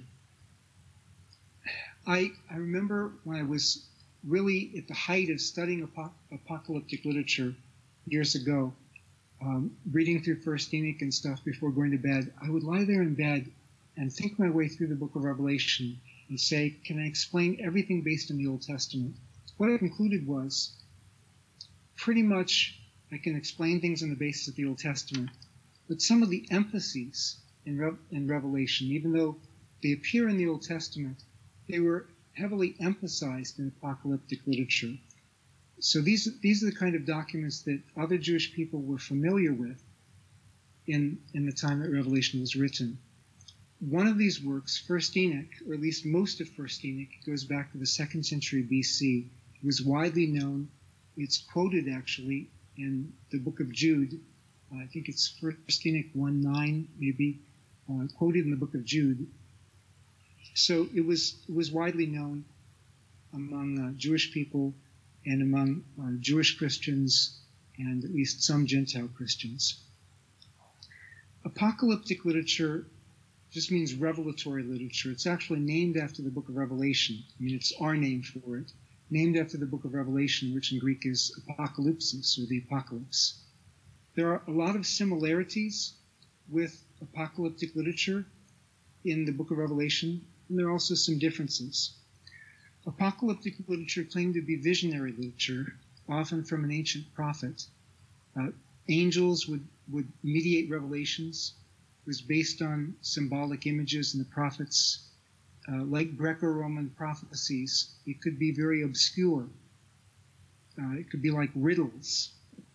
I, I remember when I was really at the height of studying ap- apocalyptic literature years ago, um, reading through First Enoch and stuff before going to bed, I would lie there in bed and think my way through the book of Revelation and say, can I explain everything based on the Old Testament? What I concluded was, pretty much I can explain things on the basis of the Old Testament, but some of the emphases in, Re- in Revelation, even though they appear in the Old Testament, they were heavily emphasized in apocalyptic literature. So these, these are the kind of documents that other Jewish people were familiar with in, in the time that Revelation was written. One of these works, First Enoch, or at least most of First Enoch, goes back to the second century B C. It was widely known. It's quoted, actually, in the book of Jude. Uh, I think it's First Enoch one nine, maybe, uh, quoted in the book of Jude. So it was it was widely known among uh, Jewish people and among uh, Jewish Christians and at least some Gentile Christians. Apocalyptic literature just means revelatory literature. It's actually named after the book of Revelation. I mean, it's our name for it. Named after the book of Revelation, which in Greek is apocalypsis, or the apocalypse. There are a lot of similarities with apocalyptic literature in the book of Revelation, and there are also some differences. Apocalyptic literature claimed to be visionary literature, often from an ancient prophet. Uh, angels would, would mediate revelations. It was based on symbolic images in the prophets. Uh, like Greco-Roman prophecies, it could be very obscure. Uh, it could be like riddles.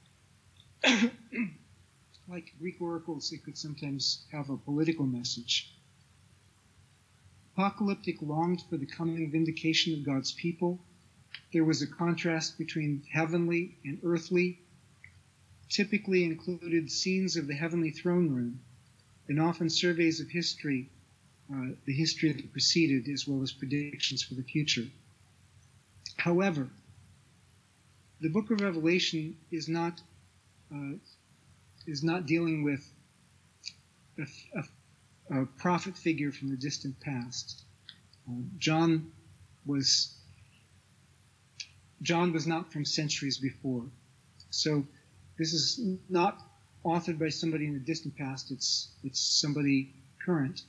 Like Greek oracles, it could sometimes have a political message. Apocalyptic longed for the coming vindication of God's people. There was a contrast between heavenly and earthly, typically included scenes of the heavenly throne room, and often surveys of history, uh, the history that preceded, as well as predictions for the future. However, the book of Revelation is not uh, is not dealing with a, a, a prophet figure from the distant past. Uh, John was John was not from centuries before, so this is not authored by somebody in the distant past. It's it's somebody current,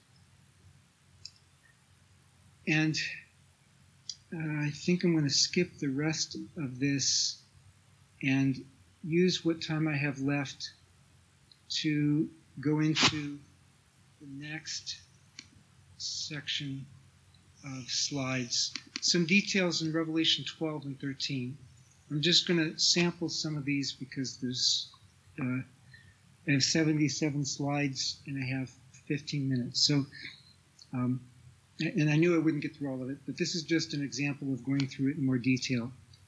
and uh, I think I'm going to skip the rest of this and use what time I have left to go into the next section of slides. Some details in Revelation twelve and thirteen. I'm just going to sample some of these because there's uh, I have seventy-seven slides and I have fifteen minutes. So, um, and I knew I wouldn't get through all of it, but this is just an example of going through it in more detail.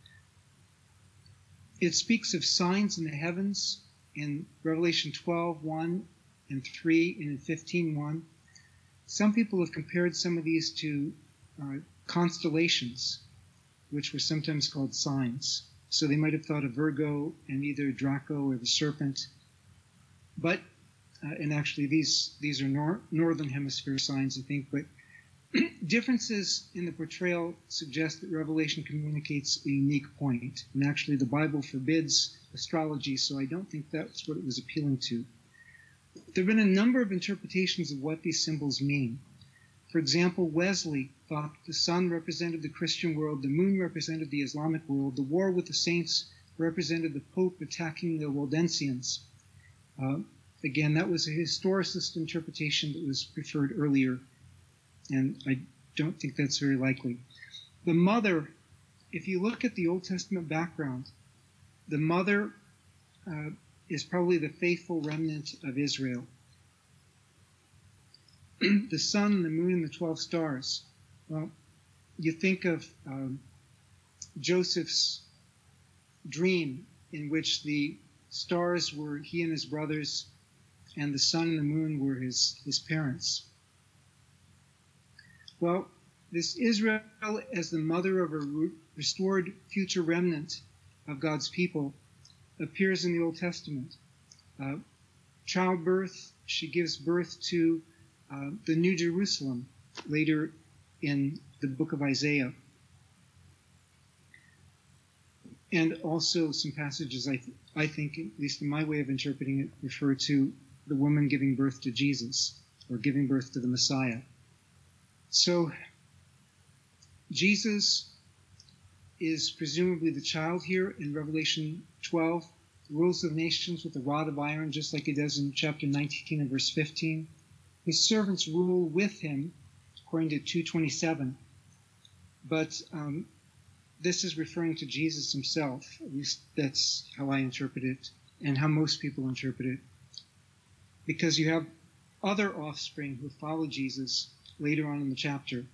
It speaks of signs in the heavens in Revelation twelve, one and three, and in fifteen, one. Some people have compared some of these to uh, constellations, which were sometimes called signs. So they might have thought of Virgo and either Draco or the serpent. But, uh, and actually these these are nor- northern hemisphere signs, I think, but differences in the portrayal suggest that Revelation communicates a unique point. And actually the Bible forbids astrology, so I don't think that's what it was appealing to. There have been a number of interpretations of what these symbols mean. For example, Wesley thought the sun represented the Christian world, the moon represented the Islamic world, the war with the saints represented the Pope attacking the Waldensians. Uh, again, that was a historicist interpretation that was preferred earlier, and I don't think that's very likely. The mother, if you look at the Old Testament background, the mother uh, is probably the faithful remnant of Israel. The sun, the moon, and the twelve stars. Well, you think of um, Joseph's dream in which the stars were he and his brothers, and the sun and the moon were his, his parents. Well, this Israel as the mother of a re- restored future remnant of God's people appears in the Old Testament. Uh, childbirth, she gives birth to uh, the New Jerusalem later in the book of Isaiah. And also some passages, I, th- I think, at least in my way of interpreting it, refer to the woman giving birth to Jesus, or giving birth to the Messiah. So, Jesus is presumably the child here in Revelation twelve, rules the nations with a rod of iron, just like he does in chapter nineteen and verse fifteen. His servants rule with him, according to two twenty-seven. But um, this is referring to Jesus himself. At least that's how I interpret it, and how most people interpret it. Because you have other offspring who follow Jesus later on in the chapter.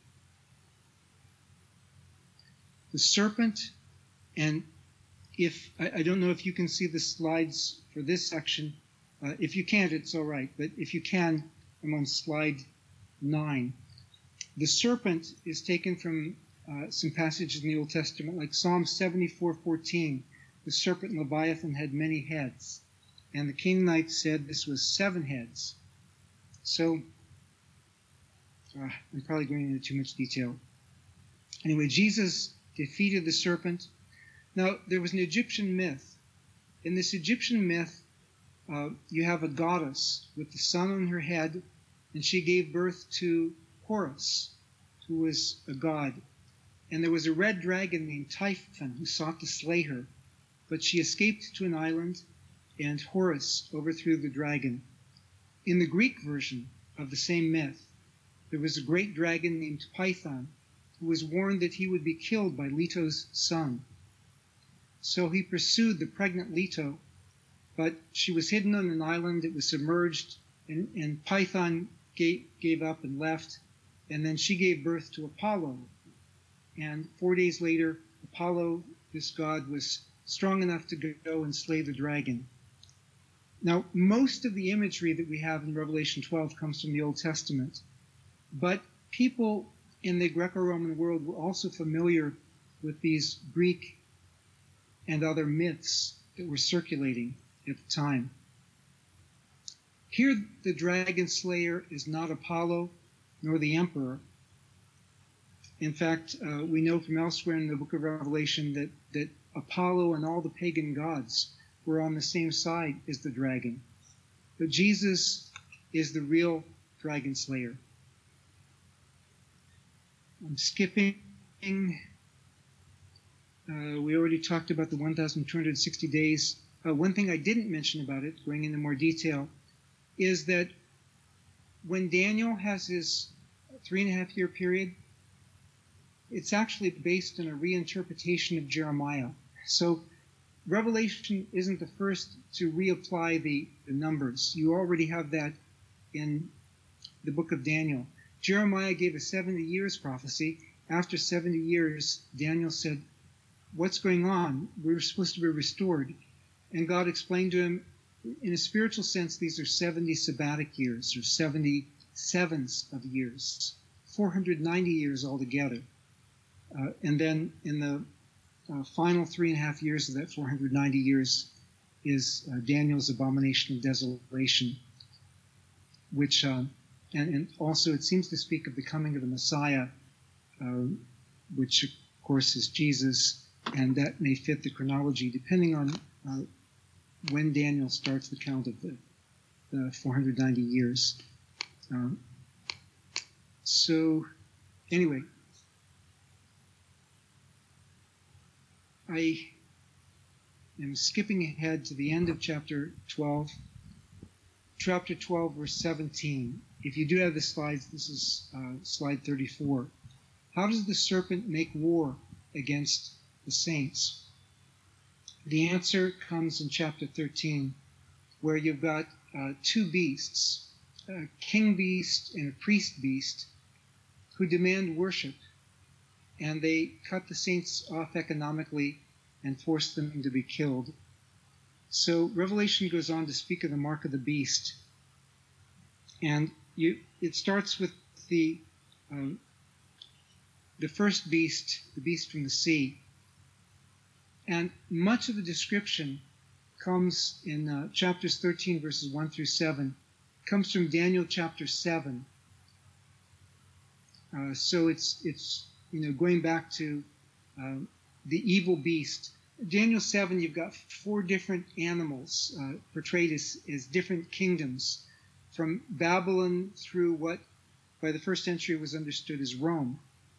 The serpent, and if I, I don't know if you can see the slides for this section. Uh, if you can't, it's all right. But if you can, I'm on slide nine. The serpent is taken from uh, some passages in the Old Testament, like Psalm seventy-four fourteen. The serpent Leviathan had many heads, and the Canaanites said this was seven heads. So, uh, I'm probably going into too much detail. Anyway, Jesus defeated the serpent. Now, there was an Egyptian myth. In this Egyptian myth, uh, you have a goddess with the sun on her head, and she gave birth to Horus, who was a god. And there was a red dragon named Typhon who sought to slay her, but she escaped to an island, and Horus overthrew the dragon. In the Greek version of the same myth, there was a great dragon named Python, who was warned that he would be killed by Leto's son. So he pursued the pregnant Leto, but she was hidden on an island, it was submerged, and, and Python gave, gave up and left, and then she gave birth to Apollo. And four days later, Apollo, this god, was strong enough to go and slay the dragon. Now, most of the imagery that we have in Revelation twelve comes from the Old Testament, but people in the Greco-Roman world were also familiar with these Greek and other myths that were circulating at the time. Here, the dragon slayer is not Apollo nor the emperor. In fact, uh, we know from elsewhere in the book of Revelation that, that Apollo and all the pagan gods were on the same side as the dragon. But Jesus is the real dragon slayer. I'm skipping. Uh, we already talked about the one thousand two hundred sixty days. Uh, one thing I didn't mention about it, going into more detail, is that when Daniel has his three and a half year period, it's actually based on a reinterpretation of Jeremiah. So Revelation isn't the first to reapply the, the numbers. You already have that in the book of Daniel. Jeremiah gave a seventy years prophecy. After seventy years, Daniel said, what's going on? We're supposed to be restored. And God explained to him, in a spiritual sense, these are seventy sabbatic years, or seventy sevens of years, four hundred ninety years altogether. Uh, and then in the uh, final three and a half years of that four hundred ninety years is uh, Daniel's abomination of desolation, which, uh, and, and also it seems to speak of the coming of the Messiah, uh, which of course is Jesus, and that may fit the chronology depending on uh, when Daniel starts the count of the, the four hundred ninety years. Uh, so, anyway, I am skipping ahead to the end of chapter twelve. Chapter twelve, verse seventeen. If you do have the slides, this is uh, slide thirty-four. How does the serpent make war against the saints? The answer comes in chapter thirteen, where you've got uh, two beasts, a king beast and a priest beast, who demand worship, and they cut the saints off economically and force them to be killed. So Revelation goes on to speak of the mark of the beast, and you, it starts with the um, the first beast, the beast from the sea, and much of the description comes in uh, chapters thirteen, verses one through seven, comes from Daniel chapter seven. Uh, so it's it's you know going back to uh, the evil beast. Daniel seven, you've got four different animals uh, portrayed as, as different kingdoms, from Babylon through what by the first century was understood as Rome.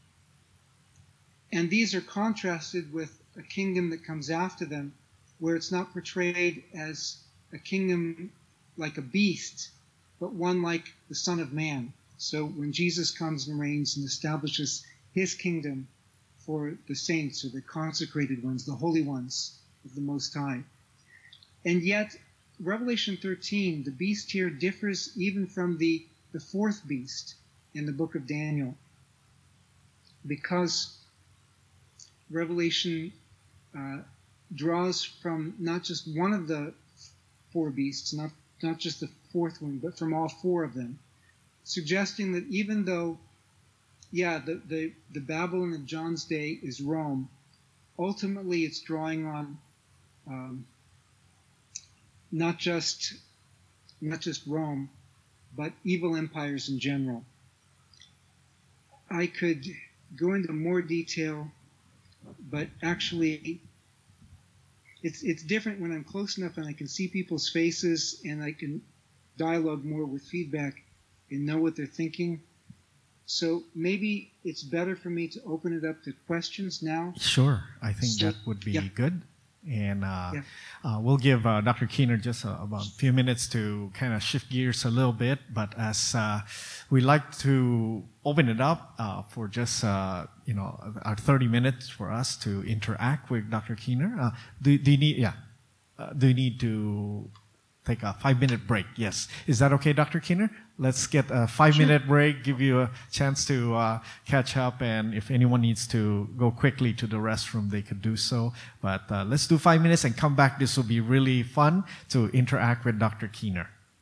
And these are contrasted with a kingdom that comes after them, where it's not portrayed as a kingdom like a beast, but one like the Son of Man. So when Jesus comes and reigns and establishes his kingdom for the saints, or the consecrated ones, the holy ones of the Most High. And yet, Revelation thirteen, the beast here differs even from the, the fourth beast in the book of Daniel, because Revelation uh, draws from not just one of the four beasts, not, not just the fourth one, but from all four of them, suggesting that even though, yeah, the, the, the Babylon of John's day is Rome, ultimately it's drawing on um, not just not just Rome, but evil empires in general. I could go into more detail, but actually it's it's different when I'm close enough and I can see people's faces and I can dialogue more with feedback and know what they're thinking. So maybe it's better for me to open it up to questions now. Sure. I think So- that would be yeah. good. And uh, Yeah. uh, we'll give uh, Doctor Keener just a, about a few minutes to kind of shift gears a little bit. But as uh, we like to open it up uh, for just uh, you know our thirty minutes for us to interact with Doctor Keener. Uh, do, do you need yeah? Uh, do you need to take a five minute break? Yes. Is that okay, Doctor Keener? Let's get a five minute break, give you a chance to uh, catch up, and if anyone needs to go quickly to the restroom, they could do so. But uh, let's do five minutes and come back. This will be really fun to interact with Doctor Keener.